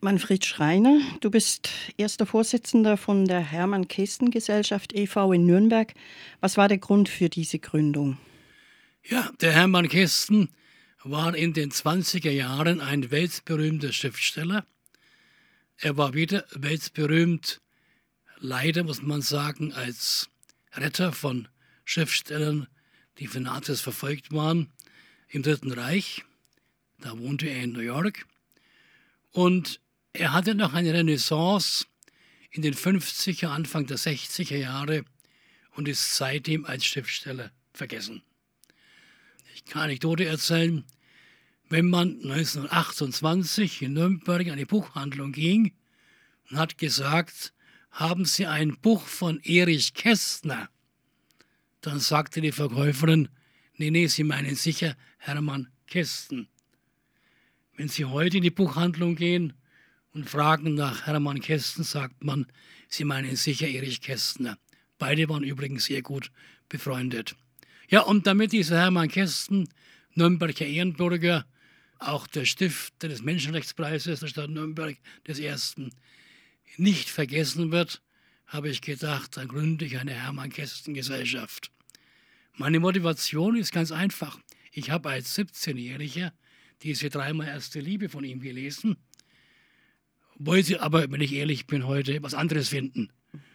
Manfred Schreiner, du bist erster Vorsitzender von der Hermann-Kästen-Gesellschaft e.V. in Nürnberg. Was war der Grund für diese Gründung? Ja, der Hermann Kästen war in den 20er Jahren ein weltberühmter Schriftsteller. Er war wieder weltberühmt, leider muss man sagen, als Retter von Schriftstellern, die von Nazis verfolgt waren im Dritten Reich. Da wohnte er in New York. Und er hatte noch eine Renaissance in den 50er, Anfang der 60er Jahre und ist seitdem als Schriftsteller vergessen. Ich kann eine Anekdote erzählen. Wenn man 1928 in Nürnberg in eine Buchhandlung ging und hat gesagt, haben Sie ein Buch von Erich Kästner? Dann sagte die Verkäuferin, nee, Sie meinen sicher Hermann Kästen. Wenn Sie heute in die Buchhandlung gehen und fragen nach Hermann Kästen, sagt man, Sie meinen sicher Erich Kästner. Beide waren übrigens sehr gut befreundet. Ja, und damit dieser Hermann Kästen, Nürnberger Ehrenbürger, auch der Stifter des Menschenrechtspreises der Stadt Nürnberg, des ersten, nicht vergessen wird, habe ich gedacht, dann gründe ich eine Hermann-Kästen-Gesellschaft. Meine Motivation ist ganz einfach. Ich habe als 17-Jähriger diese dreimal erste Liebe von ihm gelesen, wollte aber, wenn ich ehrlich bin, heute was anderes finden.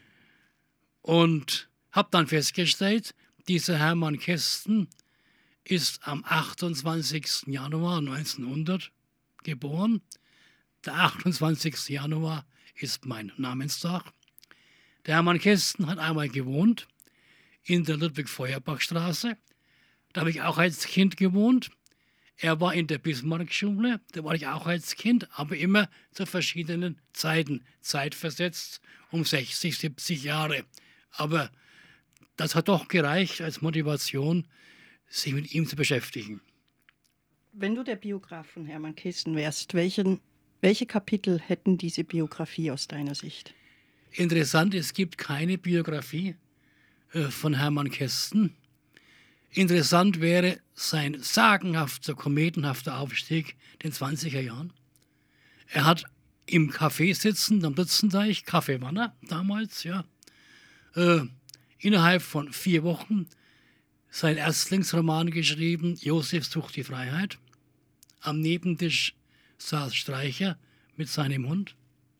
Und habe dann festgestellt, dieser Hermann Kästen ist am 28. Januar 1900 geboren. Der 28. Januar ist mein Namenstag. Der Hermann Kästen hat einmal gewohnt in der Ludwig-Feuerbach-Straße. Da habe ich auch als Kind gewohnt. Er war in der Bismarck-Schule, da war ich auch als Kind, aber immer zu verschiedenen Zeiten, zeitversetzt um 60, 70 Jahre. Aber das hat doch gereicht als Motivation, sich mit ihm zu beschäftigen. Wenn du der Biograf von Hermann Kästen wärst, welche Kapitel hätten diese Biografie aus deiner Sicht? Interessant, es gibt keine Biografie von Hermann Kästen. Interessant wäre sein sagenhafter, kometenhafter Aufstieg in den 20er Jahren. Er hat im Café sitzend am Bützenteich, Café Wanner damals, ja, innerhalb von 4 Wochen sein Erstlingsroman geschrieben, Josef sucht die Freiheit. Am Nebentisch saß Streicher mit seinem Hund.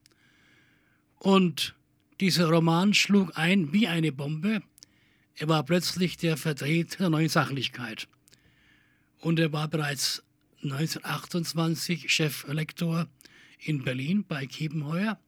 Und dieser Roman schlug ein wie eine Bombe. Er war plötzlich der Vertreter der neuen Sachlichkeit. Und er war bereits 1928 Cheflektor in Berlin bei Kiepenheuer.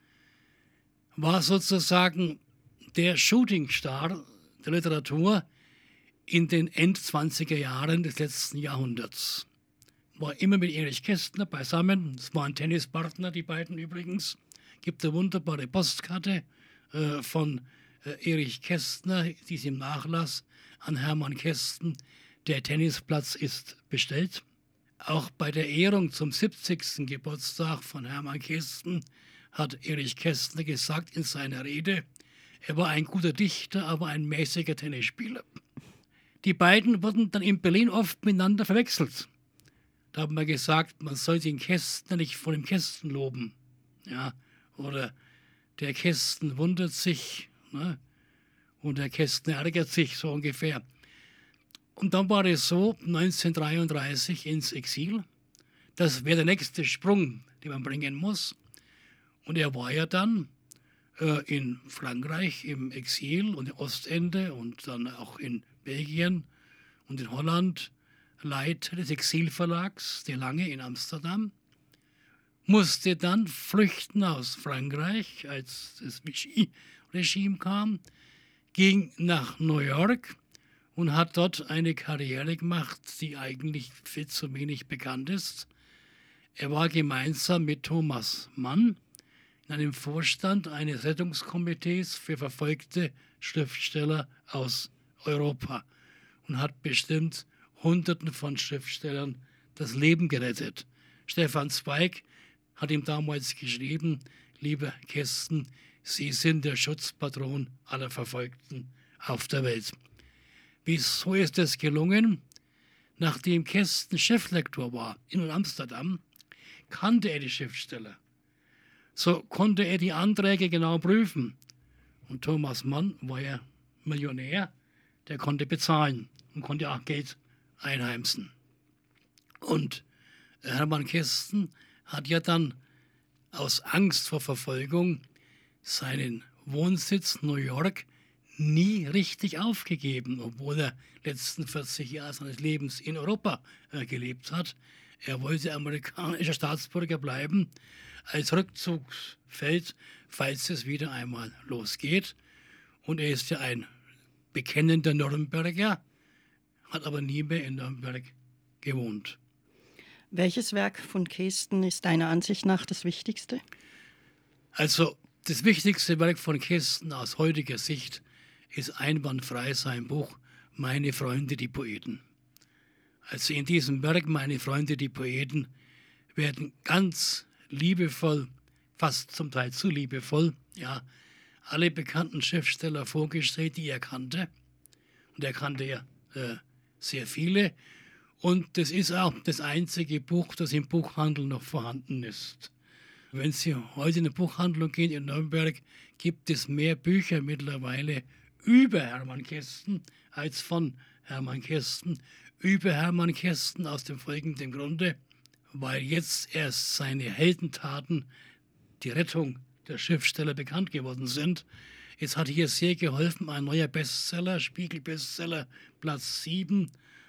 War sozusagen der Shootingstar der Literatur in den End-20er Jahren des letzten Jahrhunderts. War immer mit Erich Kästner beisammen. Das waren Tennispartner, die beiden übrigens. Gibt eine wunderbare Postkarte von Erich Kästner, die ist im Nachlass an Hermann Kästen. Der Tennisplatz ist bestellt. Auch bei der Ehrung zum 70. Geburtstag von Hermann Kästen hat Erich Kästner gesagt in seiner Rede, er war ein guter Dichter, aber ein mäßiger Tennisspieler. Die beiden wurden dann in Berlin oft miteinander verwechselt. Da hat man gesagt, man soll den Kästner nicht vor dem Kästen loben. Ja, oder der Kästen wundert sich, ne? Und der Kästner ärgert sich, so ungefähr. Und dann war es so, 1933 ins Exil. Das wäre der nächste Sprung, den man bringen muss. Und er war ja dann in Frankreich im Exil und im Ostende und dann auch in Belgien und in Holland Leiter des Exilverlags, der Lange in Amsterdam, musste dann flüchten aus Frankreich, als das Vichy-Regime kam, ging nach New York und hat dort eine Karriere gemacht, die eigentlich viel zu wenig bekannt ist. Er war gemeinsam mit Thomas Mann in einem Vorstand eines Rettungskomitees für verfolgte Schriftsteller aus Europa und hat bestimmt Hunderten von Schriftstellern das Leben gerettet. Stefan Zweig hat ihm damals geschrieben, lieber Kästen, Sie sind der Schutzpatron aller Verfolgten auf der Welt. Wieso ist es gelungen? Nachdem Kästen Cheflektor war in Amsterdam, kannte er die Schriftsteller. So konnte er die Anträge genau prüfen. Und Thomas Mann war ja Millionär, der konnte bezahlen und konnte auch Geld einheimsen. Und Hermann Kästen hat ja dann aus Angst vor Verfolgung seinen Wohnsitz New York nie richtig aufgegeben, obwohl er letzten 40 Jahre seines Lebens in Europa gelebt hat. Er wollte amerikanischer Staatsbürger bleiben, als Rückzugsfeld, falls es wieder einmal losgeht. Und er ist ja ein bekennender Nürnberger, hat aber nie mehr in Nürnberg gewohnt. Welches Werk von Kästen ist deiner Ansicht nach das Wichtigste? Also das wichtigste Werk von Kästen aus heutiger Sicht ist einwandfrei sein Buch Meine Freunde, die Poeten. Also in diesem Werk Meine Freunde, die Poeten werden ganz liebevoll, fast zum Teil zu liebevoll, ja, alle bekannten Schriftsteller vorgestellt, die er kannte. Und er kannte ja sehr viele. Und das ist auch das einzige Buch, das im Buchhandel noch vorhanden ist. Wenn Sie heute in eine Buchhandlung gehen in Nürnberg, gibt es mehr Bücher mittlerweile über Hermann Kästen als von Hermann Kästen. Über Hermann Kästen aus dem folgenden Grunde, weil jetzt erst seine Heldentaten, die Rettung der Schriftsteller, bekannt geworden sind. Es hat hier sehr geholfen, ein neuer Bestseller, Spiegel-Bestseller, Platz 7,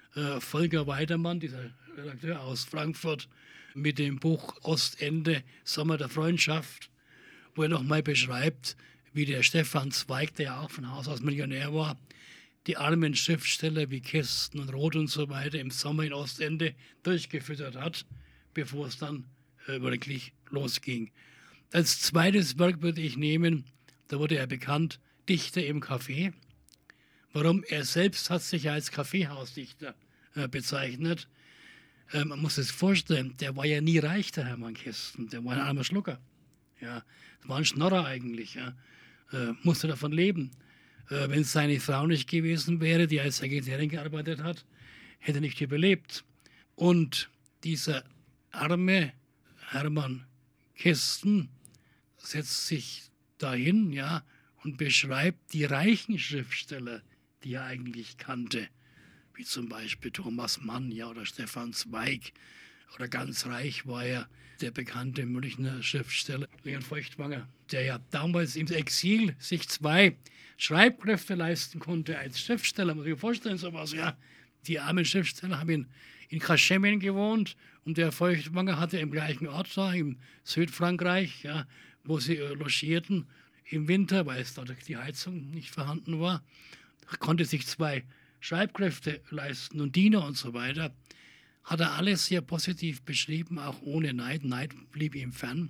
Volker Weidermann, dieser Redakteur aus Frankfurt, mit dem Buch Ostende, Sommer der Freundschaft, wo er nochmal beschreibt, wie der Stefan Zweig, der ja auch von Haus aus Millionär war, die armen Schriftsteller wie Kästen und Roth und so weiter im Sommer in Ostende durchgefüttert hat, bevor es dann wirklich losging. Als zweites Werk würde ich nehmen, da wurde er bekannt, Dichter im Café. Warum? Er selbst hat sich ja als Kaffeehausdichter bezeichnet. Man muss sich vorstellen, der war ja nie reich, der Hermann Kästen. Der war ein armer Schlucker. Ja, war ein Schnorrer eigentlich. Ja. Musste davon leben. Wenn es seine Frau nicht gewesen wäre, die als Sekretärin gearbeitet hat, hätte er nicht überlebt. Und dieser arme Hermann Kästen setzt sich dahin, ja, und beschreibt die reichen Schriftsteller, die er eigentlich kannte, wie zum Beispiel Thomas Mann, ja, oder Stefan Zweig, oder ganz reich war er der bekannte Münchner Schriftsteller Leon Feuchtwanger, der ja damals im Exil sich 2 Schreibkräfte leisten konnte als Schriftsteller. Muss ich mir vorstellen, sowas, ja. Die armen Schriftsteller haben in Kaschemien gewohnt und der Feuchtwanger hatte im gleichen Ort da, im Südfrankreich, ja, wo sie logierten im Winter, weil es dort die Heizung nicht vorhanden war, konnte sich 2 Schreibkräfte leisten und Diener und so weiter. Hat er alles sehr positiv beschrieben, auch ohne Neid. Neid blieb ihm fern.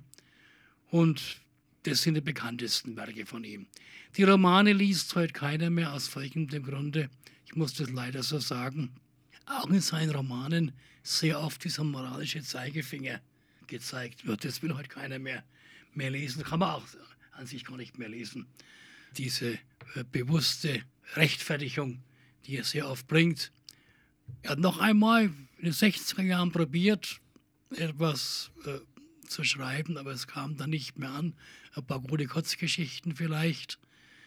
Und das sind die bekanntesten Werke von ihm. Die Romane liest heute keiner mehr aus folgendem Grunde. Ich muss das leider so sagen. Auch in seinen Romanen sehr oft dieser moralische Zeigefinger gezeigt wird. Das will heute keiner mehr lesen. Kann man auch an sich gar nicht mehr lesen. Diese bewusste Rechtfertigung, die er sehr oft bringt. Er hat noch einmal in den 60er Jahren probiert, etwas zu schreiben, aber es kam dann nicht mehr an. Ein paar gute Kurzgeschichten vielleicht.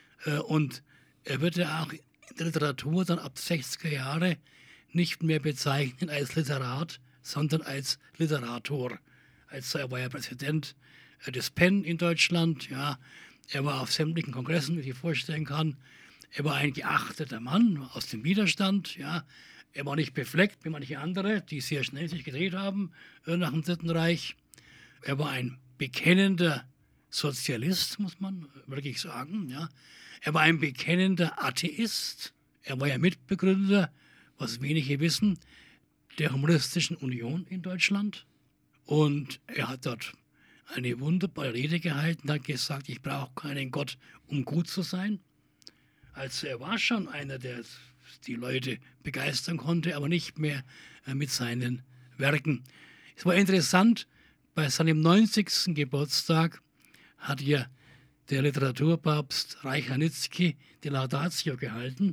Und er wird ja auch in der Literatur dann ab 60er Jahre nicht mehr bezeichnet als Literat, sondern als Literator. Also er war ja Präsident des PEN in Deutschland. Ja. Er war auf sämtlichen Kongressen, wie ich vorstellen kann. Er war ein geachteter Mann aus dem Widerstand. Ja. Er war nicht befleckt wie manche andere, die sehr schnell sich gedreht haben nach dem Dritten Reich. Er war ein bekennender Sozialist, muss man wirklich sagen. Ja. Er war ein bekennender Atheist. Er war ja Mitbegründer, was wenige wissen, der Humanistischen Union in Deutschland. Und er hat dort eine wunderbare Rede gehalten, hat gesagt, ich brauche keinen Gott, um gut zu sein. Also er war schon einer, der die Leute begeistern konnte, aber nicht mehr mit seinen Werken. Es war interessant, bei seinem 90. Geburtstag hat ja der Literaturpapst Reich-Ranitzky die Laudatio gehalten.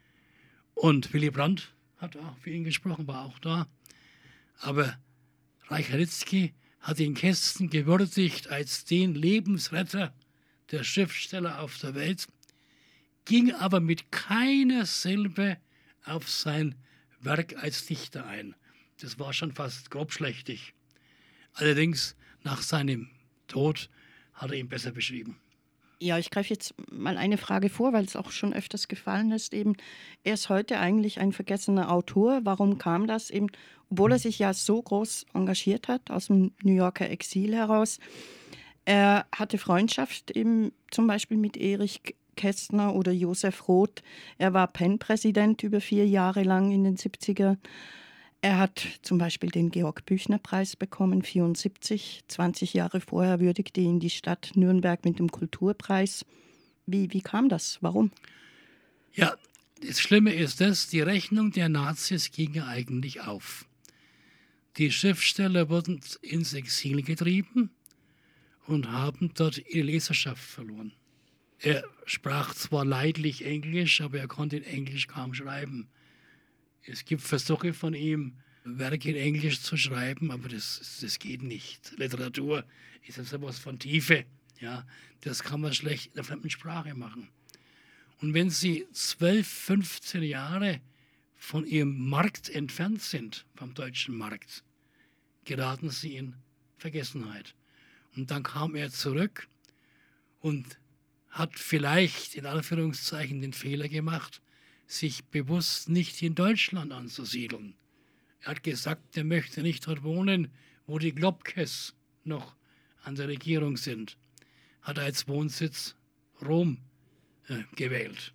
Und Willy Brandt hat auch für ihn gesprochen, war auch da. Aber Reich-Ranitzky hat den Kästen gewürdigt als den Lebensretter der Schriftsteller auf der Welt, ging aber mit keiner Silbe auf sein Werk als Dichter ein. Das war schon fast grobschlächtig. Allerdings nach seinem Tod hat er ihn besser beschrieben. Ja, ich greife jetzt mal eine Frage vor, weil es auch schon öfters gefallen ist. Eben, er ist heute eigentlich ein vergessener Autor. Warum kam das eben, obwohl er sich ja so groß engagiert hat, aus dem New Yorker Exil heraus? Er hatte Freundschaft eben zum Beispiel mit Erich Kästner oder Josef Roth. Er war PEN-Präsident über 4 Jahre lang in den 70er. Er hat zum Beispiel den Georg-Büchner-Preis bekommen, 1974. 20 Jahre vorher würdigte ihn die Stadt Nürnberg mit dem Kulturpreis. Wie kam das? Warum? Ja, das Schlimme ist die Rechnung der Nazis ging ja eigentlich auf. Die Schriftsteller wurden ins Exil getrieben und haben dort ihre Leserschaft verloren. Er sprach zwar leidlich Englisch, aber er konnte in Englisch kaum schreiben. Es gibt Versuche von ihm, Werke in Englisch zu schreiben, aber das geht nicht. Literatur ist ja sowas von Tiefe. Ja, das kann man schlecht in der fremden Sprache machen. Und wenn Sie 12, 15 Jahre von Ihrem Markt entfernt sind, vom deutschen Markt, geraten Sie in Vergessenheit. Und dann kam er zurück und hat vielleicht in Anführungszeichen den Fehler gemacht, sich bewusst nicht in Deutschland anzusiedeln. Er hat gesagt, er möchte nicht dort wohnen, wo die Globkes noch an der Regierung sind. Hat er als Wohnsitz Rom gewählt.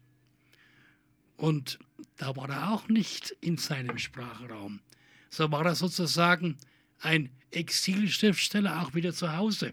Und da war er auch nicht in seinem Sprachraum. So war er sozusagen ein Exilschriftsteller auch wieder zu Hause.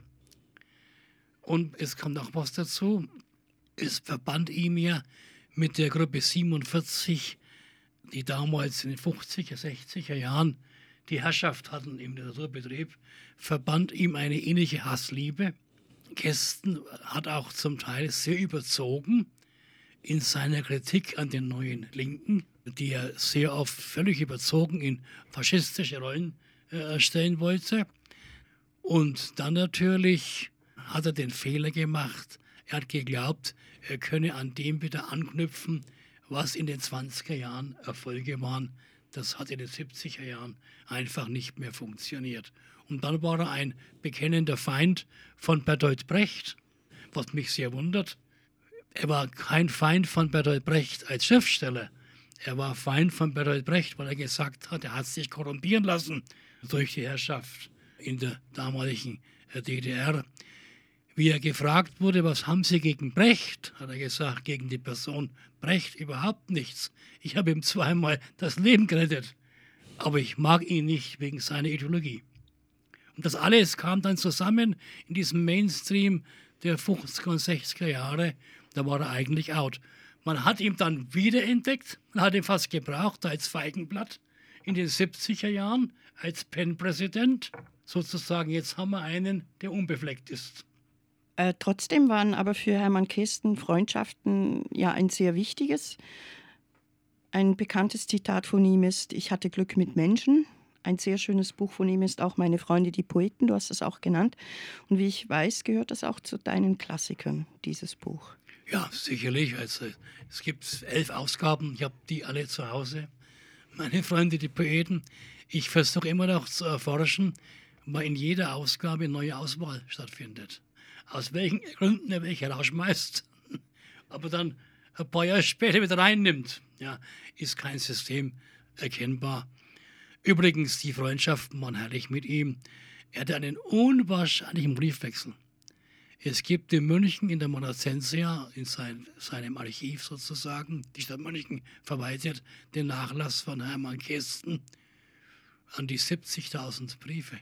Und es kommt auch was dazu. Es verband ihm ja mit der Gruppe 47, die damals in den 50er, 60er Jahren die Herrschaft hatten im Literaturbetrieb, verband ihm eine innige Hassliebe. Kästen hat auch zum Teil sehr überzogen in seiner Kritik an den neuen Linken, die er sehr oft völlig überzogen in faschistische Rollen stellen wollte. Und dann natürlich hat er den Fehler gemacht, er hat geglaubt, er könne an dem wieder anknüpfen, was in den 20er Jahren Erfolge waren. Das hat in den 70er Jahren einfach nicht mehr funktioniert. Und dann war er ein bekennender Feind von Bertolt Brecht, was mich sehr wundert. Er war kein Feind von Bertolt Brecht als Schriftsteller. Er war Feind von Bertolt Brecht, weil er gesagt hat, er hat sich korrumpieren lassen durch die Herrschaft in der damaligen DDR. Wie er gefragt wurde, was haben Sie gegen Brecht, hat er gesagt, gegen die Person Brecht überhaupt nichts. Ich habe ihm 2-mal das Leben gerettet, aber ich mag ihn nicht wegen seiner Ideologie. Und das alles kam dann zusammen in diesem Mainstream der 50er und 60er Jahre, da war er eigentlich out. Man hat ihn dann wiederentdeckt, man hat ihn fast gebraucht als Feigenblatt in den 70er Jahren als PEN-Präsident. Sozusagen, jetzt haben wir einen, der unbefleckt ist. Trotzdem waren aber für Hermann Kästen Freundschaften ja ein sehr wichtiges. Ein bekanntes Zitat von ihm ist: Ich hatte Glück mit Menschen. Ein sehr schönes Buch von ihm ist auch Meine Freunde, die Poeten. Du hast es auch genannt. Und wie ich weiß, gehört das auch zu deinen Klassikern, dieses Buch. Ja, sicherlich. Also, es gibt 11 Ausgaben. Ich habe die alle zu Hause. Meine Freunde, die Poeten. Ich versuche immer noch zu erforschen, weil in jeder Ausgabe eine neue Auswahl stattfindet. Aus welchen Gründen er welche rausschmeißt, aber dann ein paar Jahre später wieder reinnimmt, ja, ist kein System erkennbar. Übrigens, die Freundschaften waren herrlich mit ihm. Er hatte einen unwahrscheinlichen Briefwechsel. Es gibt in München in der Monacensia, in seinem Archiv sozusagen, die Stadt München verwaltet den Nachlass von Hermann Kästen an die 70.000 Briefe.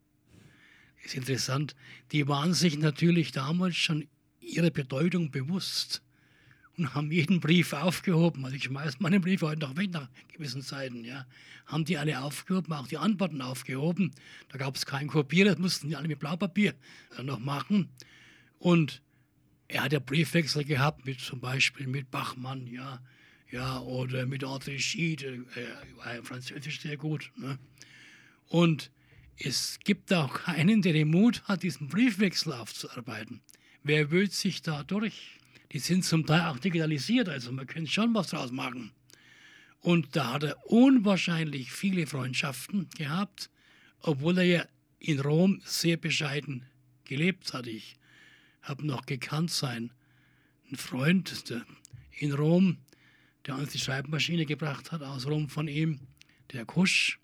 Ist interessant, die waren sich natürlich damals schon ihrer Bedeutung bewusst und haben jeden Brief aufgehoben. Also ich schmeiße meine Briefe heute noch weg nach gewissen Zeiten. Ja. Haben die alle aufgehoben, auch die Antworten aufgehoben. Da gab es kein Kopier, das mussten die alle mit Blaupapier noch machen. Und er hat ja Briefwechsel gehabt, mit zum Beispiel mit Bachmann, ja, oder mit André Gide, war Französisch sehr gut. Ne. Und Es gibt auch keinen, der den Mut hat, diesen Briefwechsel aufzuarbeiten. Wer wühlt sich da durch? Die sind zum Teil auch digitalisiert, also man könnte schon was draus machen. Und da hat er unwahrscheinlich viele Freundschaften gehabt, obwohl er ja in Rom sehr bescheiden gelebt hat. Ich habe noch gekannt seinen Freund in Rom, der uns die Schreibmaschine gebracht hat, aus Rom von ihm, der Kusch,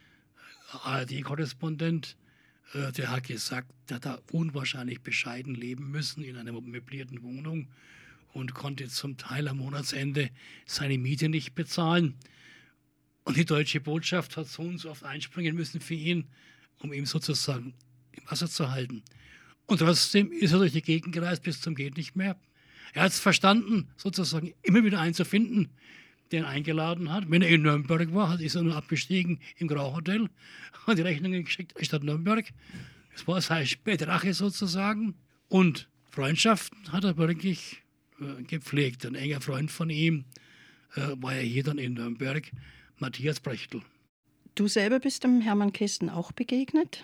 ARD-Korrespondent, der hat gesagt, der hat da unwahrscheinlich bescheiden leben müssen in einer möblierten Wohnung und konnte zum Teil am Monatsende seine Miete nicht bezahlen. Und die deutsche Botschaft hat so und so oft einspringen müssen für ihn, um ihm sozusagen im Wasser zu halten. Und trotzdem ist er durch die Gegend gereist bis zum geht nicht mehr. Er hat es verstanden, sozusagen immer wieder einen zu finden, der ihn eingeladen hat. Wenn er in Nürnberg war, ist er nur abgestiegen im Grauhotel, hat die Rechnungen geschickt statt Nürnberg. Das war seine späte Rache sozusagen. Und Freundschaften hat er wirklich gepflegt. Ein enger Freund von ihm war ja hier dann in Nürnberg, Matthias Brechtel. Du selber bist dem Hermann Kästen auch begegnet?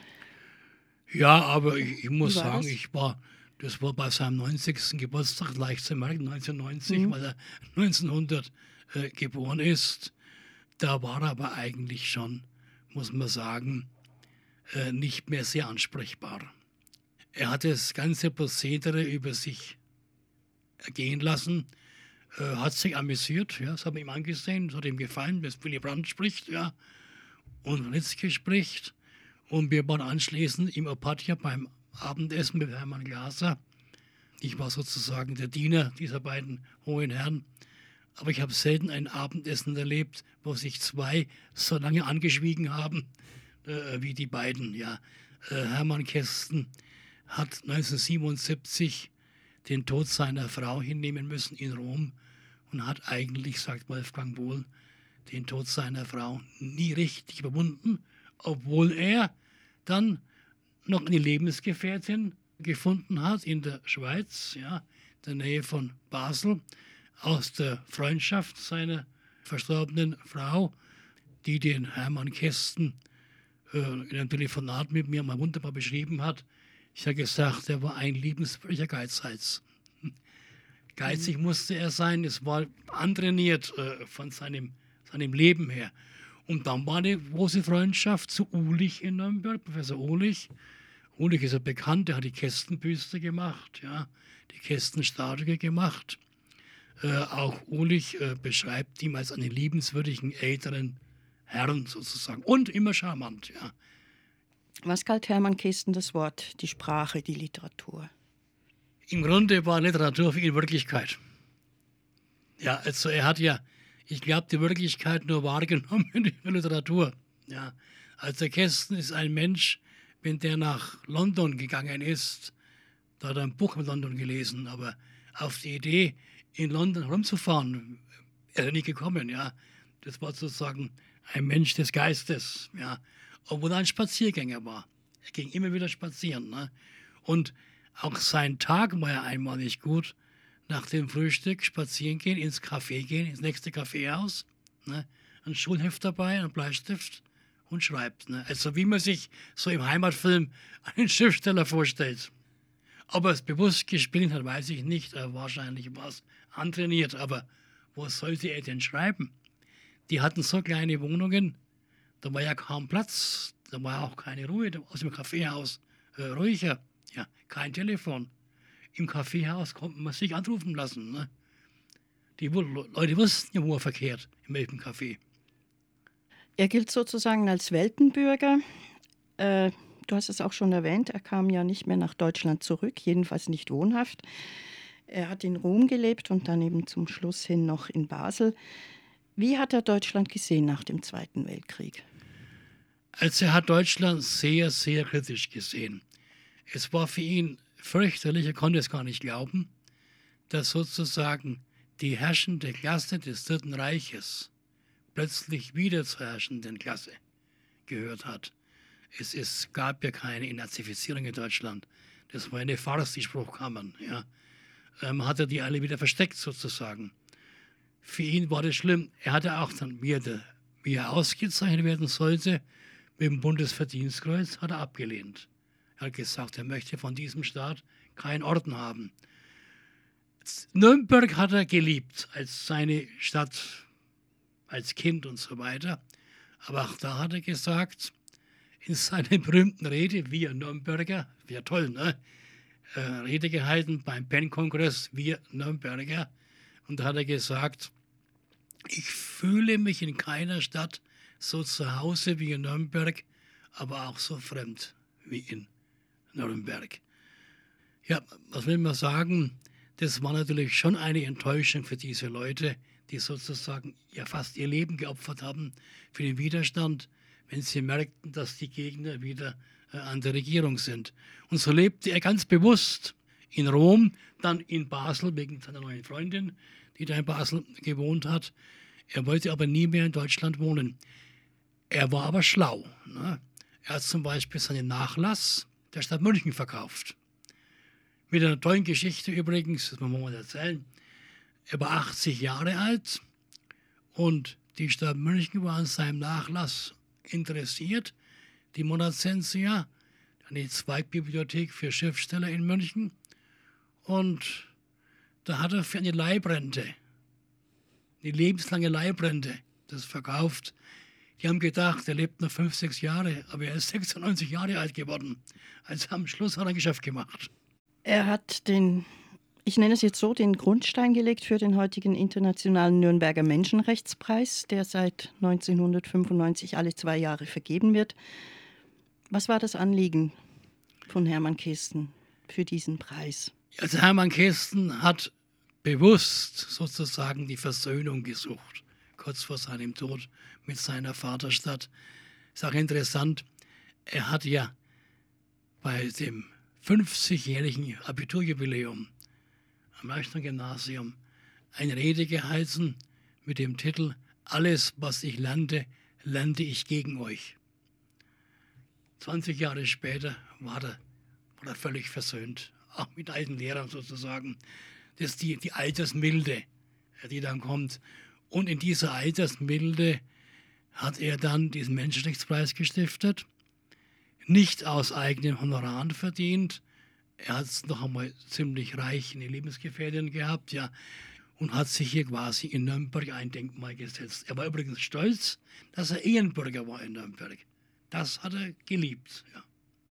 Ja, aber ich muss sagen, das? Das war bei seinem 90. Geburtstag, leicht zu merken, 1990, weil er 1900 geboren ist. Da war er aber eigentlich schon, muss man sagen, nicht mehr sehr ansprechbar. Er hat das ganze Prozedere über sich ergehen lassen, hat sich amüsiert, ja, das hat man ihm angesehen, das hat ihm gefallen, dass Willy Brandt spricht, ja, und Wranitzky spricht. Und wir waren anschließend im Opatja beim Abendessen mit Hermann Glaser. Ich war sozusagen der Diener dieser beiden hohen Herren. Aber ich habe selten ein Abendessen erlebt, wo sich zwei so lange angeschwiegen haben wie die beiden. Ja. Hermann Kästen hat 1977 den Tod seiner Frau hinnehmen müssen in Rom und hat eigentlich, sagt Wolfgang Bohl, den Tod seiner Frau nie richtig überwunden, obwohl er dann noch eine Lebensgefährtin gefunden hat in der Schweiz, ja, in der Nähe von Basel, aus der Freundschaft seiner verstorbenen Frau, die den Hermann Kästen in einem Telefonat mit mir mal wunderbar beschrieben hat. Ich habe gesagt, er war ein liebenswürdiger Geizhals. Geizig musste er sein, es war antrainiert von seinem Leben her. Und dann war eine große Freundschaft zu Uhlich in Nürnberg, Professor Uhlich. Uhlich ist ja bekannt, der hat die Kästenbüste gemacht, ja, die Kästenstatue gemacht. Auch Uhlich beschreibt ihn als einen liebenswürdigen älteren Herrn sozusagen und immer charmant, ja. Was galt Hermann Kästen das Wort, die Sprache, die Literatur? Im Grunde war Literatur für ihn Wirklichkeit. Ja, also er hat ja, ich glaube, die Wirklichkeit nur wahrgenommen über Literatur. Ja, also Kästen ist ein Mensch, wenn der nach London gegangen ist, da hat er ein Buch in London gelesen, aber auf die Idee, in London rumzufahren, ist er nicht gekommen. Ja, das war sozusagen ein Mensch des Geistes, ja, obwohl er ein Spaziergänger war. Er ging immer wieder spazieren. Ne? Und auch sein Tag war ja einmalig gut. Nach dem Frühstück spazieren gehen, ins Café gehen, ins nächste Kaffeehaus, ne? Ein Schulheft dabei, ein Bleistift und schreibt. Ne? Also wie man sich so im Heimatfilm einen Schriftsteller vorstellt. Ob er es bewusst gespielt hat, weiß ich nicht. Wahrscheinlich war es antrainiert, aber wo sollte er denn schreiben? Die hatten so kleine Wohnungen, da war ja kaum Platz, da war auch keine Ruhe, aus dem Kaffeehaus ruhiger, ja, kein Telefon. Im Kaffeehaus konnte man sich anrufen lassen. Ne? Die Leute wussten ja, wo er verkehrt, im Elbencafé. Er gilt sozusagen als Weltenbürger. Du hast es auch schon erwähnt, er kam ja nicht mehr nach Deutschland zurück, jedenfalls nicht wohnhaft. Er hat in Rom gelebt und dann eben zum Schluss hin noch in Basel. Wie hat er Deutschland gesehen nach dem Zweiten Weltkrieg? Also er hat Deutschland sehr, sehr kritisch gesehen. Es war für ihn fürchterlich, er konnte es gar nicht glauben, dass sozusagen die herrschende Klasse des Dritten Reiches plötzlich wieder zur herrschenden Klasse gehört hat. Es gab ja keine Entnazifizierung in Deutschland. Das war eine Farce, die Spruchkammern. Ja. Man hatte die alle wieder versteckt sozusagen. Für ihn war das schlimm. Er hatte auch dann, wie er ausgezeichnet werden sollte, mit dem Bundesverdienstkreuz hat er abgelehnt. Er hat gesagt, er möchte von diesem Staat keinen Orden haben. Nürnberg hat er geliebt als seine Stadt, als Kind und so weiter. Aber auch da hat er gesagt, in seiner berühmten Rede, wir Nürnberger, wäre toll, ne? Rede gehalten beim PEN-Kongress, wir Nürnberger. Und da hat er gesagt, ich fühle mich in keiner Stadt so zu Hause wie in Nürnberg, aber auch so fremd wie in Nürnberg. Ja, was will man sagen? Das war natürlich schon eine Enttäuschung für diese Leute, die sozusagen ja fast ihr Leben geopfert haben für den Widerstand, wenn sie merkten, dass die Gegner wieder an der Regierung sind. Und so lebte er ganz bewusst in Rom, dann in Basel wegen seiner neuen Freundin, die da in Basel gewohnt hat. Er wollte aber nie mehr in Deutschland wohnen. Er war aber schlau. Ne? Er hat zum Beispiel seinen Nachlass der Stadt München verkauft. Mit einer tollen Geschichte übrigens, das muss man mal erzählen. Er war 80 Jahre alt und die Stadt München war an seinem Nachlass interessiert. Die Monacensia, eine Zweigbibliothek für Schriftsteller in München. Und da hat er für eine Leibrente, eine lebenslange Leibrente, das verkauft. Die haben gedacht, er lebt noch 5, 6 Jahre, aber er ist 96 Jahre alt geworden. Also am Schluss hat er ein Geschäft gemacht. Er hat ich nenne es jetzt so, den Grundstein gelegt für den heutigen Internationalen Nürnberger Menschenrechtspreis, der seit 1995 alle 2 Jahre vergeben wird. Was war das Anliegen von Hermann Kesten für diesen Preis? Also Hermann Kesten hat bewusst sozusagen die Versöhnung gesucht, kurz vor seinem Tod mit seiner Vaterstadt. Ist auch interessant, er hat ja bei dem 50-jährigen Abiturjubiläum am Leuchtturm-Gymnasium eine Rede gehalten mit dem Titel »Alles, was ich lernte, lernte ich gegen euch«. 20 Jahre später war er völlig versöhnt, auch mit alten Lehrern sozusagen. Das ist die Altersmilde, die dann kommt. Und in dieser Altersmilde hat er dann diesen Menschenrechtspreis gestiftet, nicht aus eigenen Honoraren verdient. Er hat es noch einmal ziemlich reich eine Lebensgefährtin gehabt, ja, und hat sich hier quasi in Nürnberg ein Denkmal gesetzt. Er war übrigens stolz, dass er Ehrenbürger war in Nürnberg. Das hat er geliebt, ja.